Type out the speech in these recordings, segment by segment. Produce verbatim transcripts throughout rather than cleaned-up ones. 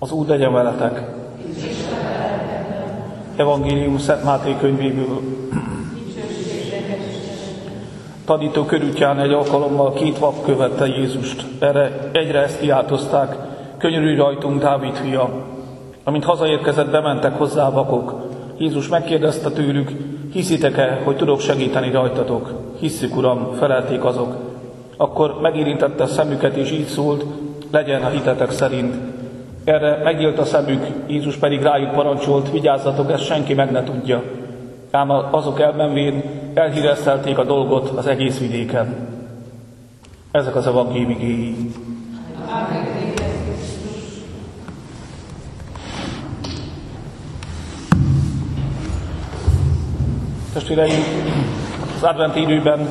Az Úr legyen veletek. Evangélium Szent Máté könyvéből. Tanító körútján egy alkalommal két vak követte Jézust. Erre egyre ezt kiáltozták: könyörülj rajtunk, Dávid fia! Amint hazaérkezett, bementek hozzá a vakok. Jézus megkérdezte tőlük: hiszitek-e, hogy tudok segíteni rajtatok? Hisszük, Uram, felelték azok. Akkor megérintette a szemüket, és így szólt: legyen a hitetek szerint. Erre megnyílt a szemük, Jézus pedig rájuk parancsolt: vigyázzatok, ezt senki meg ne tudja. Ám azok elmenvén elhíresztelték a dolgot az egész vidéken. Ezek az evangélium igéi. Testvéreim, az adventi időben,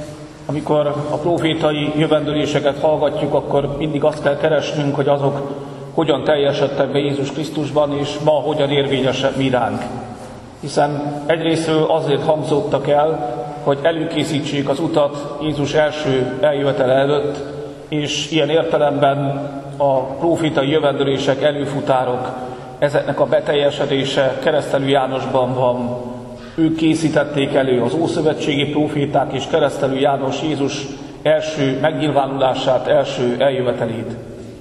amikor a profétai jövendőléseket hallgatjuk, akkor mindig azt kell keresnünk, hogy azok hogyan teljesedtek be Jézus Krisztusban, és ma hogyan érvényesek mi ránk. Hiszen egyrésztről azért hangzottak el, hogy előkészítsék az utat Jézus első eljövetele előtt, és ilyen értelemben a profétai jövendőlések előfutárok, ezeknek a beteljesedése Keresztelő Jánosban van. Ők készítették elő, az ószövetségi proféták, és Keresztelő János Jézus első megnyilvánulását, első eljövetelét.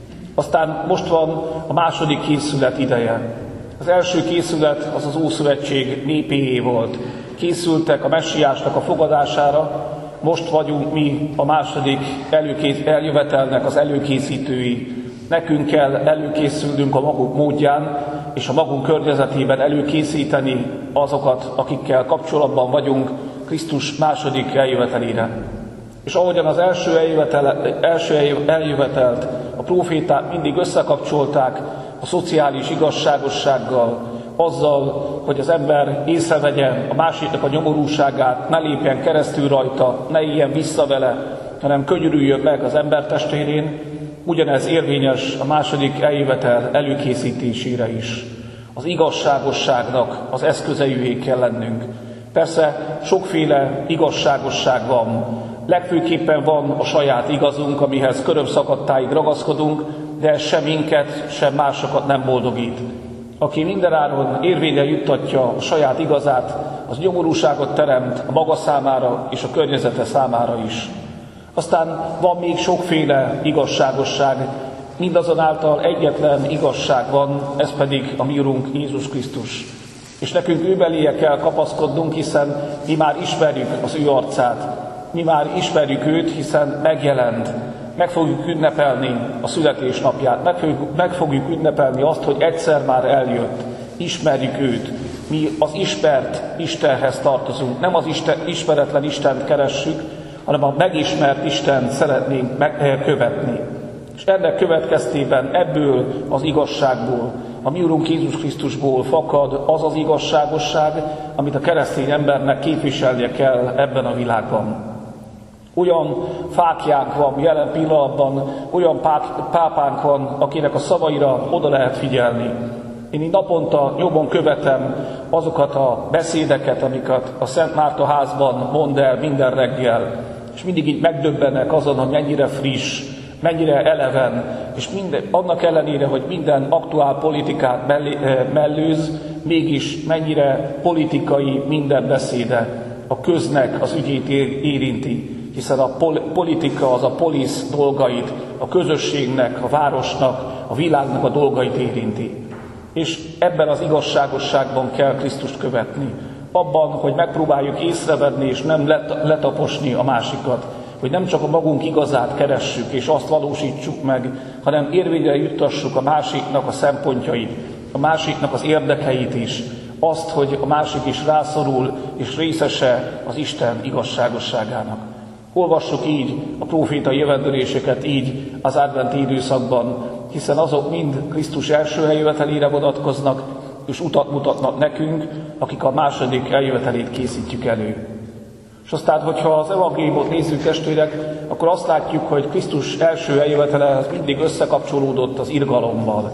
Aztán most van a második készület ideje. Az első készület az az Ószövetség népéé volt. Készültek a messiásnak a fogadására, most vagyunk mi a második előkész, eljövetelnek az előkészítői. Nekünk kell előkészülnünk a magunk módján, és a magunk környezetében előkészíteni azokat, akikkel kapcsolatban vagyunk Krisztus második eljövetelére. És ahogyan az első, eljövetel, első eljövetelt a próféták mindig összekapcsolták a szociális igazságossággal, azzal, hogy az ember észrevegye a másiknak a nyomorúságát, ne lépjen keresztül rajta, ne éljen vissza vele, hanem könyörüljön meg az embertestvérén, ugyanez érvényes a második eljövetel előkészítésére is. Az igazságosságnak az eszközeivé kell lennünk. Persze sokféle igazságosság van. Legfőképpen van a saját igazunk, amihez körömszakadtáig ragaszkodunk, de ez sem minket, sem másokat nem boldogít. Aki mindenáron érvényre juttatja a saját igazát, az nyomorúságot teremt a maga számára és a környezete számára is. Aztán van még sokféle igazságosság, mindazonáltal egyetlen igazság van, ez pedig a mi Urunk Jézus Krisztus. És nekünk őbeléje kell kapaszkodnunk, hiszen mi már ismerjük az ő arcát, mi már ismerjük őt, hiszen megjelent. Meg fogjuk ünnepelni a születésnapját, meg fogjuk, meg fogjuk ünnepelni azt, hogy egyszer már eljött. Ismerjük őt. Mi az ismert Istenhez tartozunk, nem az Isten, ismeretlen Istent keressük, hanem a megismert Istent szeretnénk megkövetni. És ennek következtében ebből az igazságból, a mi Urunk Jézus Krisztusból fakad az az igazságosság, amit a keresztény embernek képviselnie kell ebben a világban. Olyan fáklyánk van jelen pillanatban, olyan pápánk van, akinek a szavaira oda lehet figyelni. Én így naponta nyomon követem azokat a beszédeket, amiket a Szent Márta házban mond el minden reggel, és mindig így megdöbbenek azon, hogy mennyire friss, mennyire eleven, és minden, annak ellenére, hogy minden aktuál politikát mellőz, mégis mennyire politikai minden beszéde, a köznek az ügyét érinti, hiszen a politika az a polisz dolgait, a közösségnek, a városnak, a világnak a dolgait érinti. És ebben az igazságosságban kell Krisztust követni. Abban, hogy megpróbáljuk észrevenni és nem letaposni a másikat, hogy nem csak a magunk igazát keressük és azt valósítsuk meg, hanem érvényre juttassuk a másiknak a szempontjait, a másiknak az érdekeit is, azt, hogy a másik is rászorul és részese az Isten igazságosságának. Olvassuk így a prófétai jövendőléseket így az adventi időszakban, hiszen azok mind Krisztus első eljövetelére vonatkoznak, és utat mutatnak nekünk, akik a második eljövetelét készítjük elő. És aztán, hogyha az evangéliumot nézzük, testvérek, akkor azt látjuk, hogy Krisztus első eljövetele mindig összekapcsolódott az irgalommal.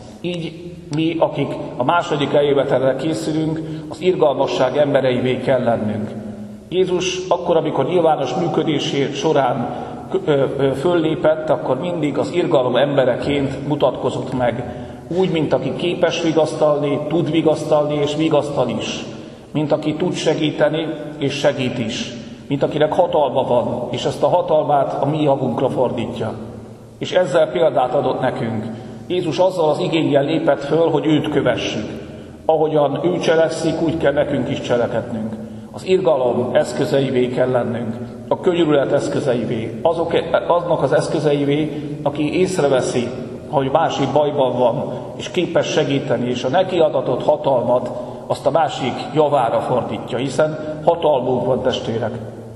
Így mi, akik a második eljövetelre készülünk, az irgalmasság embereivé kell lennünk. Jézus akkor, amikor nyilvános működésé során föllépett, akkor mindig az irgalom embereként mutatkozott meg. Úgy, mint aki képes vigasztalni, tud vigasztalni és vigasztal is. Mint aki tud segíteni és segít is. Mint akinek hatalma van, és ezt a hatalmát a mi javunkra fordítja. És ezzel példát adott nekünk. Jézus azzal az igénnyel lépett föl, hogy őt kövessük. Ahogyan ő cselekszik, úgy kell nekünk is cselekednünk. Az irgalom eszközeivé kell lennünk, a könyörület eszközeivé, azok, aznak az eszközeivé, aki észreveszi, hogy másik bajban van, és képes segíteni, és a neki adatott hatalmat azt a másik javára fordítja, hiszen hatalmunk van, testvérek.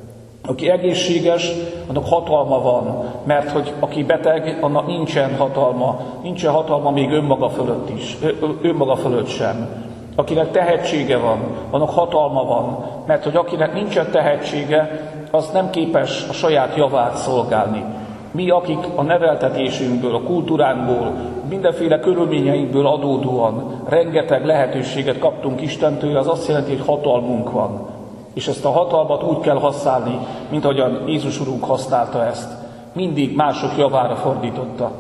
Aki egészséges, annak hatalma van, mert hogy aki beteg, annak nincsen hatalma, nincsen hatalma még önmaga fölött is, önmaga fölött sem. Akinek tehetsége van, annak hatalma van, mert hogy akinek nincsen tehetsége, az nem képes a saját javát szolgálni. Mi, akik a neveltetésünkből, a kultúránkból, mindenféle körülményeinkből adódóan rengeteg lehetőséget kaptunk Istentől, az azt jelenti, hogy hatalmunk van. És ezt a hatalmat úgy kell használni, mint ahogyan Jézus Urunk használta ezt. Mindig mások javára fordította.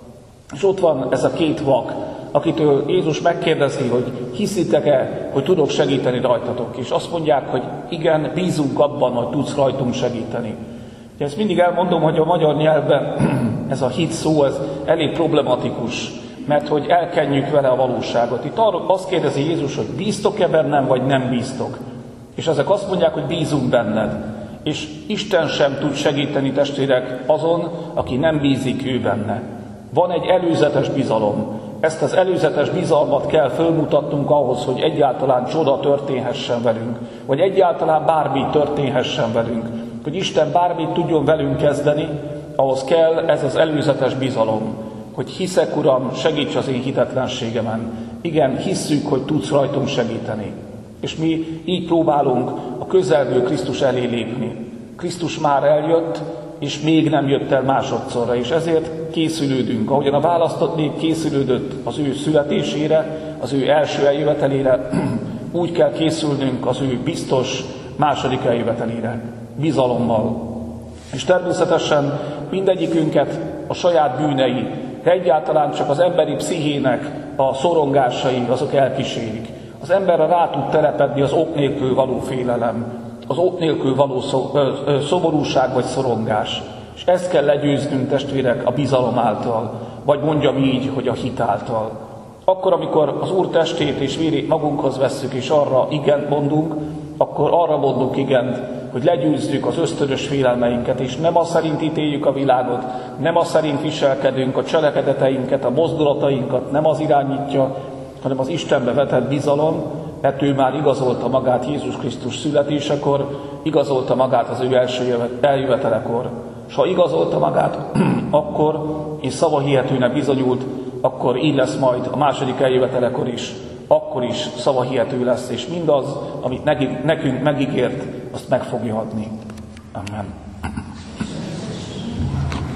És ott van ez a két vak, akitől Jézus megkérdezi, hogy hiszitek-e, hogy tudok segíteni rajtatok. És azt mondják, hogy igen, bízunk abban, hogy tudsz rajtunk segíteni. De ezt mindig elmondom, hogy a magyar nyelvben ez a hit szó, ez elég problematikus, mert hogy elkenjük vele a valóságot. Itt arról azt kérdezi Jézus, hogy bíztok-e bennem, vagy nem bíztok. És ezek azt mondják, hogy bízunk benned. És Isten sem tud segíteni, testvérek, azon, aki nem bízik ő benne. Van egy előzetes bizalom. Ezt az előzetes bizalmat kell fölmutatnunk ahhoz, hogy egyáltalán csoda történhessen velünk, vagy egyáltalán bármi történhessen velünk. Hogy Isten bármit tudjon velünk kezdeni, ahhoz kell ez az előzetes bizalom, hogy hiszek, Uram, segíts az én hitetlenségemen. Igen, hisszük, hogy tudsz rajtunk segíteni. És mi így próbálunk a közelből Krisztus elé lépni. Krisztus már eljött, és még nem jött el másodszorra, és ezért készülődünk. Ahogyan a választott nép készülődött az ő születésére, az ő első eljövetelére, úgy kell készülnünk az ő biztos második eljövetelére, bizalommal. És természetesen mindegyikünket a saját bűnei, de egyáltalán csak az emberi pszichének a szorongásai, azok elkísérik. Az emberre rá tud telepedni az ok nélkül való félelem, az ok nélkül való szomorúság vagy szorongás. És ezt kell legyőznünk, testvérek, a bizalom által, vagy mondjam így, hogy a hit által. Akkor, amikor az Úr testét és vérét magunkhoz vesszük, és arra igent mondunk, akkor arra mondunk igent, hogy legyőzzük az ösztönös félelmeinket, és nem az szerint ítéljük a világot, nem az szerint viselkedünk, a cselekedeteinket, a mozdulatainkat nem az irányítja, hanem az Istenbe vetett bizalom, mert ő már igazolta magát Jézus Krisztus születésekor, igazolta magát az ő első eljövetelekor. És ha igazolta magát, akkor, és szavahihetőnek bizonyult, akkor így lesz majd a második eljövetelekor is, akkor is szavahihető lesz, és mindaz, amit nekünk megígért, azt meg fogja adni. Amen.